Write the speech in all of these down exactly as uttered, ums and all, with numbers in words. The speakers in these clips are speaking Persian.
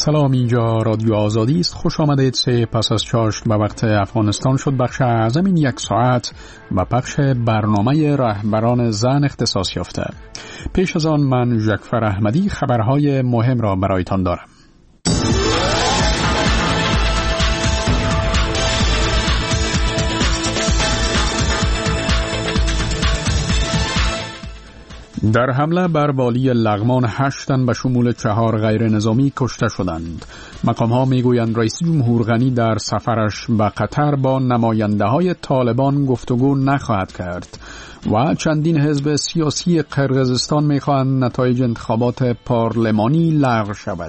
سلام، اینجا رادیو آزادی است. خوش آمدید. سه پس از چاشت به وقت افغانستان شد بخش اعظم این یک ساعت و پخش برنامه رهبران زن اختصاص یافته. پیش از آن من ژکفر احمدی خبرهای مهم را برایتان دارم. در حمله بر والی لغمان هشت تن به شمول چهار غیر نظامی کشته شدند. مقام‌ها میگویند رئیس جمهور غنی در سفرش به قطر با نماینده‌های طالبان گفتگو نخواهد کرد و چندین حزب سیاسی قرقیزستان می‌خواهند نتایج انتخابات پارلمانی لغو شود.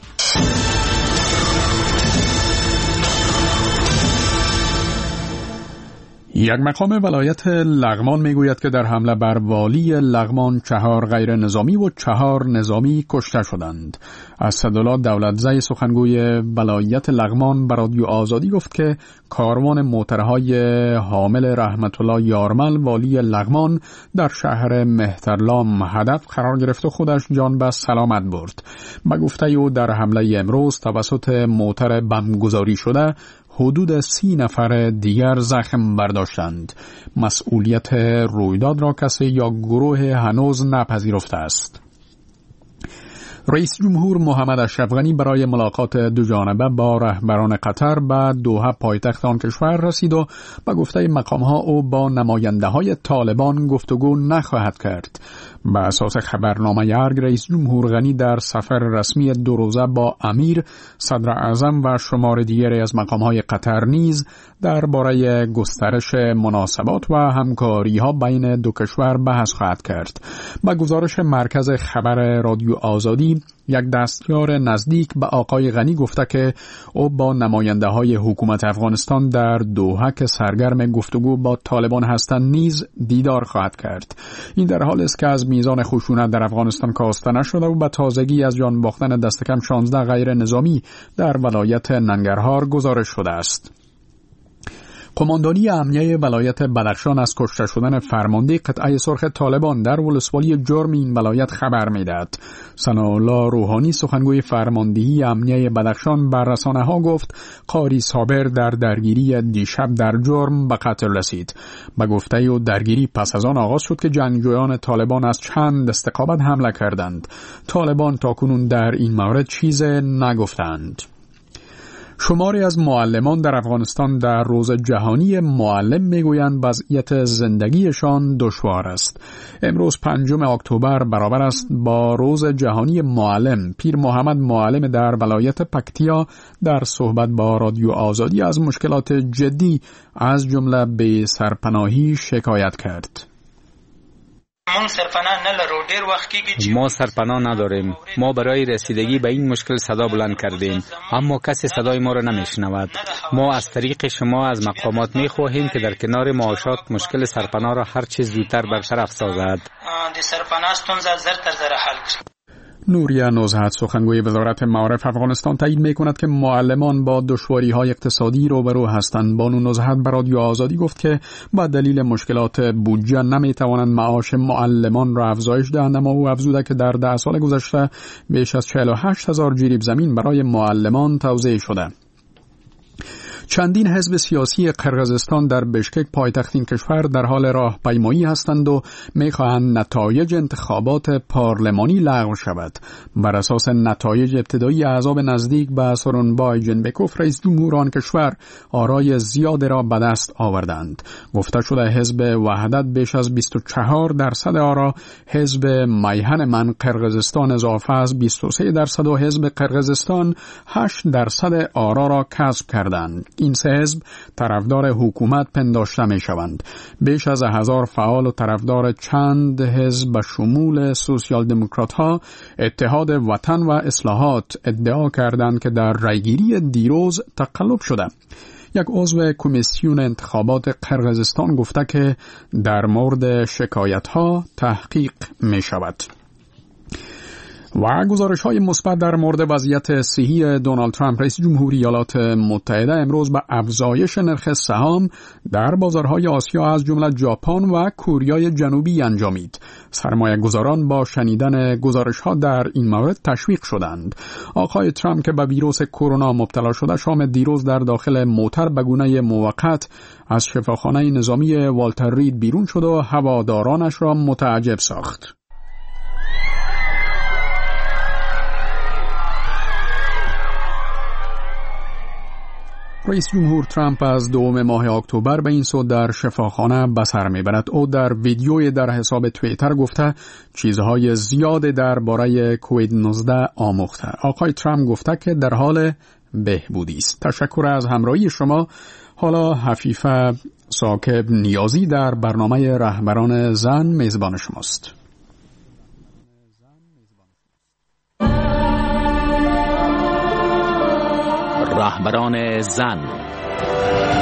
یک مقام ولایت لغمان میگوید که در حمله بر والی لغمان چهار غیر نظامی و چهار نظامی کشته شدند. اسدالله دولتزی سخنگوی ولایت لغمان به رادیو آزادی گفت که کاروان موترهای حامل رحمت الله یارمل والی لغمان در شهر مهترلام هدف قرار گرفت و خودش جان به سلامت برد. به گفته او در حمله امروز توسط موتر بمبگذاری شده حدود سی نفر دیگر زخم برداشتند. مسئولیت رویداد را کسی یا گروه هنوز نپذیرفته است. رئیس جمهور محمد اشرف غنی برای ملاقات دوجانبه با رهبران قطر به دوحه پایتخت آن کشور رسید و به گفته مقام‌ها او با نماینده‌های طالبان گفتگو نخواهد کرد. به اساس خبرنامه ارگ رئیس جمهور غنی در سفر رسمی دو روزه با امیر، صدر اعظم و شمار دیگری از مقام‌های قطر نیز درباره گسترش مناسبات و همکاری‌ها بین دو کشور بحث خواهد کرد. به گزارش مرکز خبر رادیو آزادی، یک دستیار نزدیک به آقای غنی گفته که او با نماینده‌های حکومت افغانستان در دوحه که سرگرم گفتگو با طالبان هستند نیز دیدار خواهد کرد. این در حال است که از میزان خشونت در افغانستان کاسته نشده و به تازگی از جان باختن دست کم شانزده غیر نظامی در ولایت ننگرهار گزارش شده است. قماندانی امنیه ولایت بدخشان از کشته شدن فرمانده قطعه سرخ طالبان در ولسوالی جرم این ولایت خبر میدهد. ثناءالله روحانی سخنگوی فرماندهی امنیه بدخشان بر رسانه‌ها گفت قاری صابر در درگیری دیشب در جرم به قتل رسید. به گفته او درگیری پس از آن آغاز شد که جنگجویان طالبان از چند استقامت حمله کردند. طالبان تاکنون در این مورد چیز نگفتند. شماری از معلمان در افغانستان در روز جهانی معلم میگویند وضعیت زندگیشان دشوار است. امروز پنجم اکتبر برابر است با روز جهانی معلم. پیر محمد معلم در ولایت پکتیا در صحبت با رادیو آزادی از مشکلات جدی از جمله بی سرپناهی شکایت کرد. ما سرپناه نداریم. ما برای رسیدگی به این مشکل صدا بلند کردیم، اما کسی صدای ما را نمیشنود. ما از طریق شما از مقامات میخواهیم که در کنار معاشات مشکل سرپناه را هر چیز زودتر برطرف سازد. نوریه نزهت سخنگوی وزارت معارف افغانستان تایید میکند که معلمان با دشواری‌های اقتصادی روبرو هستند. بانو نزهت به رادیو آزادی گفت که با دلیل مشکلات بودجه نمیتوانند معاش معلمان را افزایش دهند، اما او افزوده که در ده سال گذشته بیش از چهل و هشت هزار جریب زمین برای معلمان توزیع شده. چندین حزب سیاسی قرقیزستان در بشکک پایتخت این کشور در حال راهپیمایی هستند و می‌خواهند نتایج انتخابات پارلمانی لغو شود. بر اساس نتایج ابتدایی احزاب نزدیک به سورونبای جنبکوف رئیس جمهور آن کشور آرای زیاد را به دست آوردند. گفته شده حزب وحدت بیش از بیست و چهار درصد آرا، حزب میهن من قرقیزستان اضافه از بیست و سه درصد و حزب قرقیزستان هشت درصد آرا را کسب کردند. این سه حزب طرفدار حکومت پنداشته می شوند. بیش از هزار فعال و طرفدار چند حزب به شمول سوسیال دموکرات ها، اتحاد وطن و اصلاحات ادعا کردند که در رایگیری دیروز تقلب شده. یک عضو کمیسیون انتخابات قرقیزستان گفته که در مورد شکایت ها تحقیق می شود. و گزارش‌های مثبت در مورد وضعیت صحی دونالد ترامپ رئیس جمهوری ایالات متحده امروز به افزایش نرخ سهام در بازارهای آسیا از جمله ژاپن و کره جنوبی انجامید. سرمایه گذاران با شنیدن گزارش ها در این مورد تشویق شدند. آقای ترامپ که به ویروس کرونا مبتلا شده شام دیروز در داخل موتر به گونه موقت از شفاخانه نظامی والتر رید بیرون شد و هوادارانش را متعجب ساخت. رئیس جمهور ترامپ از دوم ماه اکتبر به این سو در شفاخانه به سر میبرد. او در ویدیوی در حساب توییتر گفته چیزهای زیاد درباره کووید نوزده آموخته. آقای ترامپ گفته که در حال بهبودی است. تشکر از همراهی شما. حالا حفیفه ساکب نیازی در برنامه رهبران زن میزبان شماست. رهبران زن